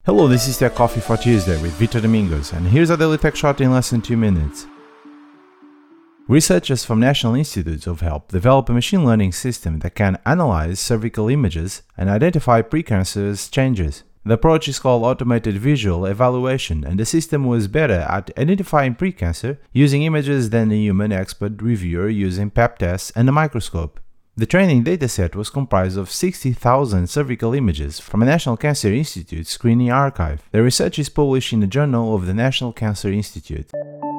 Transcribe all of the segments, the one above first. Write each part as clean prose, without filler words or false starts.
Hello, this is Tech Coffee for Tuesday with Vitor Domingos, and here's a daily tech shot in less than 2 minutes. Researchers from National Institutes of Health developed a machine learning system that can analyze cervical images and identify precancerous changes. The approach is called automated visual evaluation, and the system was better at identifying precancer using images than a human expert reviewer using pap tests and a microscope. The training dataset was comprised of 60,000 cervical images from a National Cancer Institute screening archive. The research is published in the Journal of the National Cancer Institute.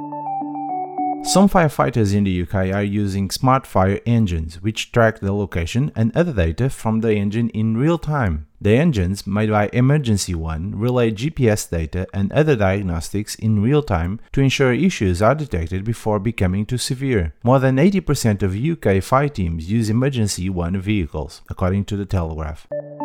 Some firefighters in the UK are using smart fire engines, which track the location and other data from the engine in real time. The engines, made by Emergency One, relay GPS data and other diagnostics in real time to ensure issues are detected before becoming too severe. More than 80% of UK fire teams use Emergency One vehicles, according to The Telegraph.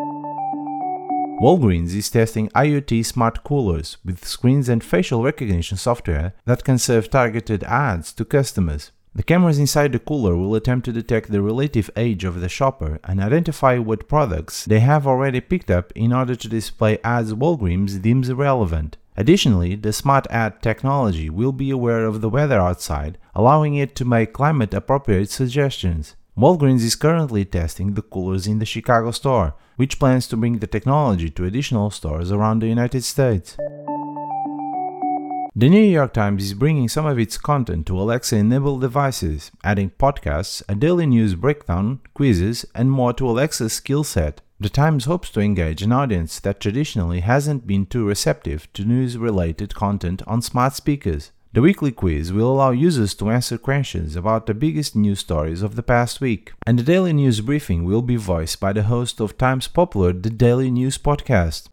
Walgreens is testing IoT smart coolers with screens and facial recognition software that can serve targeted ads to customers. The cameras inside the cooler will attempt to detect the relative age of the shopper and identify what products they have already picked up in order to display ads Walgreens deems relevant. Additionally, the smart ad technology will be aware of the weather outside, allowing it to make climate-appropriate suggestions. Walgreens is currently testing the coolers in the Chicago store, which plans to bring the technology to additional stores around the United States. The New York Times is bringing some of its content to Alexa-enabled devices, adding podcasts, a daily news breakdown, quizzes, and more to Alexa's skill set. The Times hopes to engage an audience that traditionally hasn't been too receptive to news-related content on smart speakers. The weekly quiz will allow users to answer questions about the biggest news stories of the past week, and the daily news briefing will be voiced by the host of Times' popular The Daily News podcast.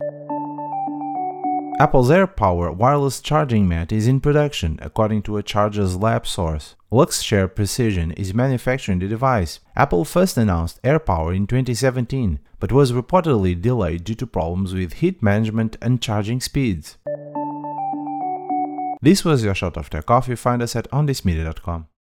Apple's AirPower wireless charging mat is in production, according to a Chargers Lab source. Luxshare Precision is manufacturing the device. Apple first announced AirPower in 2017, but was reportedly delayed due to problems with heat management and charging speeds. This was your shot of Tech Coffee. Find us at onthismedia.com.